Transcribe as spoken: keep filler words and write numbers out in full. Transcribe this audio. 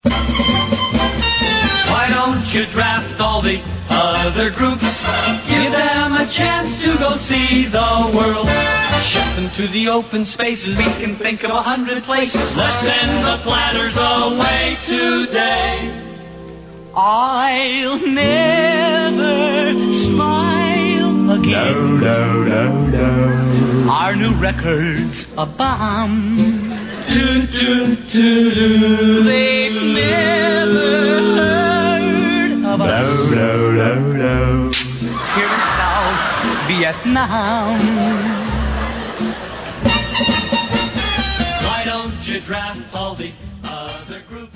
Why don't you draft all the other groups? Give them a chance to go see the world. Ship them to the open spaces. We can think of a hundred places. Let's send the planners away today. I'll never smile again. No, no, no, no. Our new record's a bomb. Do, do, do, do. They've never heard of us. No, no, no, no. Here in South Vietnam. Why don't you draft all the other groups?